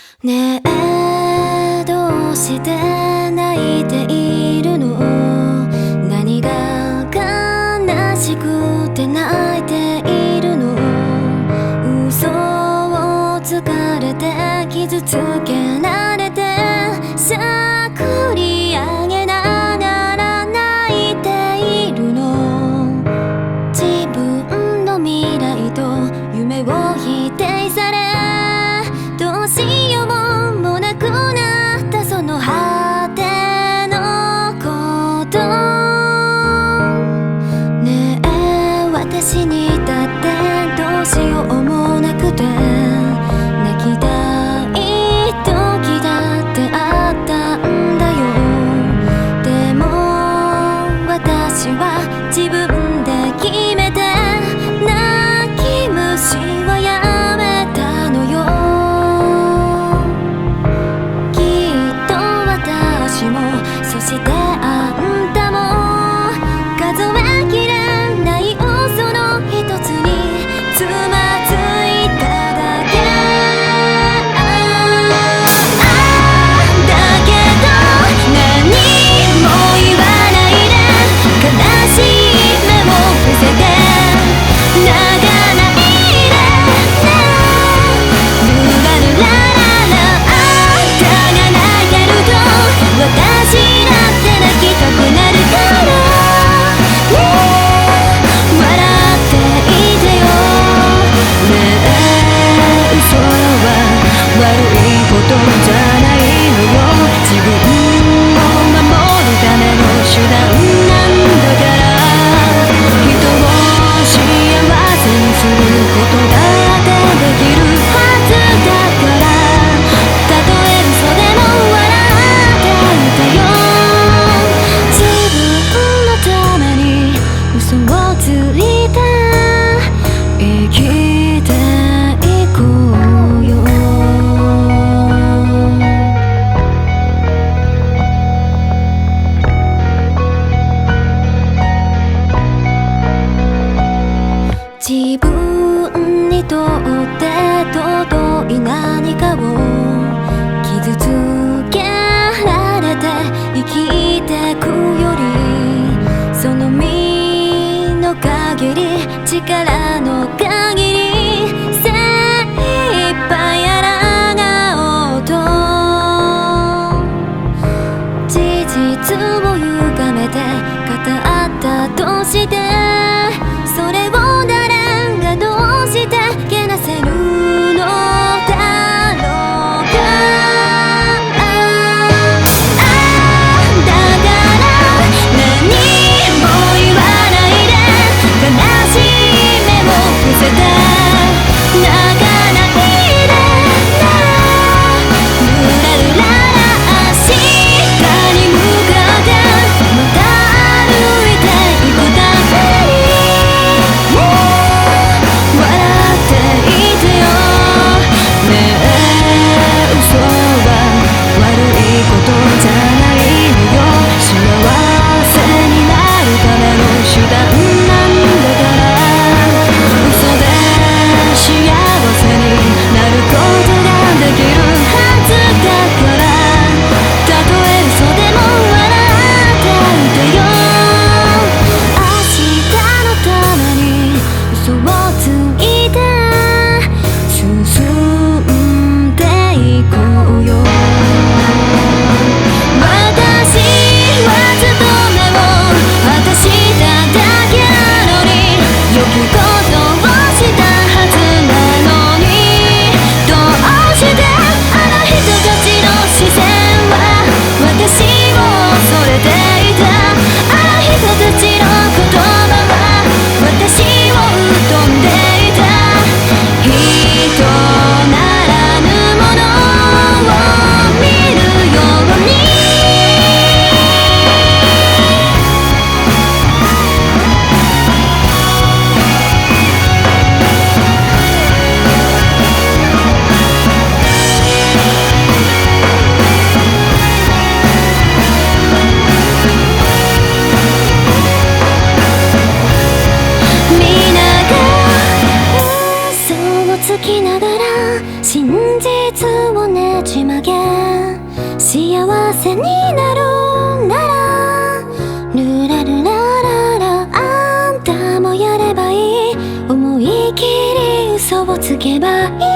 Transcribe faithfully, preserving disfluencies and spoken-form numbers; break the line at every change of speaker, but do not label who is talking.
ねえどうして泣いているの？何が悲しくて泣いているの？嘘をつかれて傷つけられてしゃくり上げながら泣いているの？自分の未来と夢を否定されどうしようもなくなったその果てのことねえ私にだってどうしようもなくて泣きたい時だってあったんだよ。でも私は自分で決めて泣き虫はやめたのよ。そしてあんたも数えきれない嘘の一つにつまずいただけ。だけど何も言わないで悲しい目を伏せて泣かないでルラルラララあんたが泣いてると私悪いことじゃないのよ。自分を守るための手段なんだから人を幸せにすることだってできるはずだからたとえ嘘でも笑っていてよ。自分のために嘘をついて生きていこうよ。自分にとって尊い何かを傷つけられて生きてくよりその身の限り力の限り精一杯抗おうと事実を歪めて語ったとしてそれをどうしてけなせるのだろうか。だから何も言わないで悲しい目を伏せて泣かないでルラルララ明日に向かってまた歩いていくためにことじゃないのよ。幸せになるための手段なんだから嘘で幸せになることができるはずだからたとえ嘘でも笑っていてよ。明日のために嘘をついて進んでいこうよ。つきながら真実をねじだけ幸せになるならルラルラララあんたもやればいい思い切り嘘をつけばいい